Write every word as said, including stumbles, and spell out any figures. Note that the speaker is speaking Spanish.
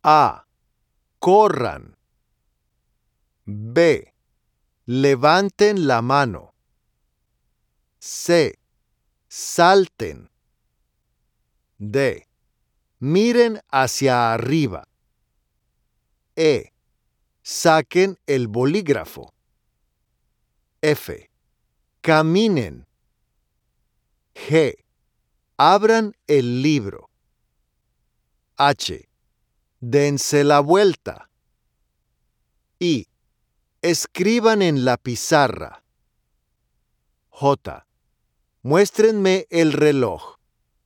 A. Corran. B. Levanten la mano. C. Salten. D. Miren hacia arriba. E. Saquen el bolígrafo. F. Caminen. G. Abran el libro. H. Dense la vuelta. I. Escriban en la pizarra. J. Muéstrenme el reloj.